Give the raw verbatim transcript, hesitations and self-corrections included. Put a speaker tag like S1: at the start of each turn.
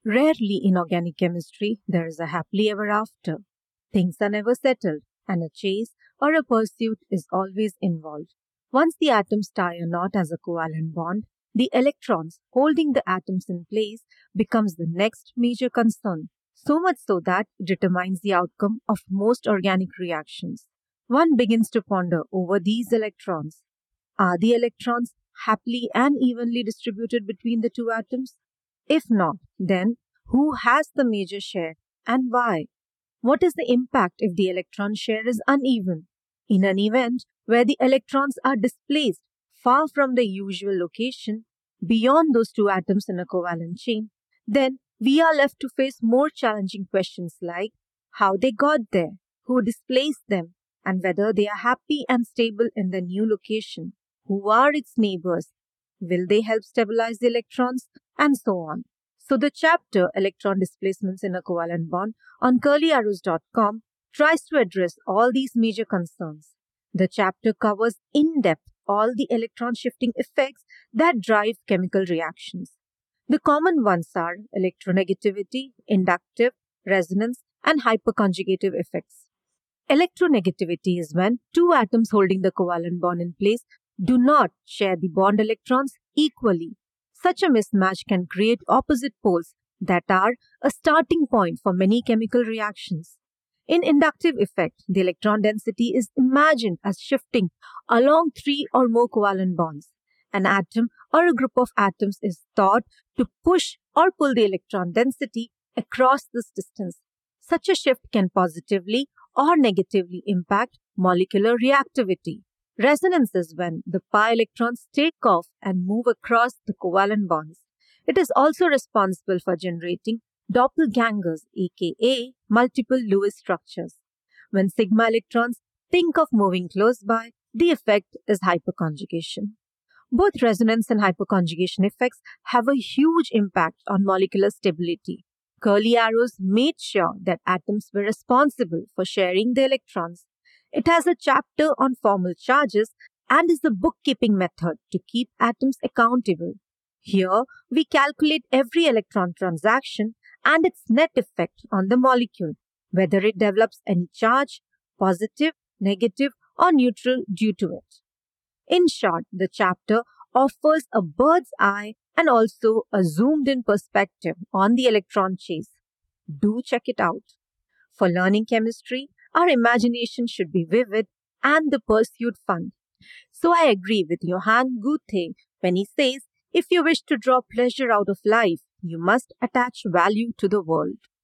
S1: Rarely in organic chemistry there is a happily ever after. Things are never settled, and a chase or a pursuit is always involved. Once the atoms tie a knot as a covalent bond, the electrons holding the atoms in place becomes the next major concern, so much so that it determines the outcome of most organic reactions. One begins to ponder over these electrons. Are the electrons happily and evenly distributed between the two atoms? If not, then who has the major share and why? What is the impact if the electron share is uneven? In an event where the electrons are displaced far from the usual location, beyond those two atoms in a covalent chain, then we are left to face more challenging questions like how they got there, who displaced them, and whether they are happy and stable in the new location. Who are its neighbors? Will they help stabilize the electrons? And so on. So the chapter Electron Displacements in a Covalent Bond on curly arrows dot com tries to address all these major concerns. The chapter covers in depth all the electron shifting effects that drive chemical reactions. The common ones are electronegativity, inductive, resonance, and hyperconjugative effects. Electronegativity is when two atoms holding the covalent bond in place do not share the bond electrons equally. Such a mismatch can create opposite poles that are a starting point for many chemical reactions. In inductive effect, the electron density is imagined as shifting along three or more covalent bonds. An atom or a group of atoms is thought to push or pull the electron density across this distance. Such a shift can positively or negatively impact molecular reactivity. Resonance is when the pi electrons take off and move across the covalent bonds. It is also responsible for generating doppelgangers, aka multiple Lewis structures. When sigma electrons think of moving close by, the effect is hyperconjugation. Both resonance and hyperconjugation effects have a huge impact on molecular stability. Curly arrows made sure that atoms were responsible for sharing the electrons. It has a chapter on formal charges and is a bookkeeping method to keep atoms accountable. Here, we calculate every electron transaction and its net effect on the molecule, whether it develops any charge, positive, negative, or neutral due to it. In short, the chapter offers a bird's eye and also a zoomed in perspective on the electron chase. Do check it out. For learning chemistry, our imagination should be vivid and the pursuit fun. So I agree with Johann Goethe when he says, if you wish to draw pleasure out of life, you must attach value to the world.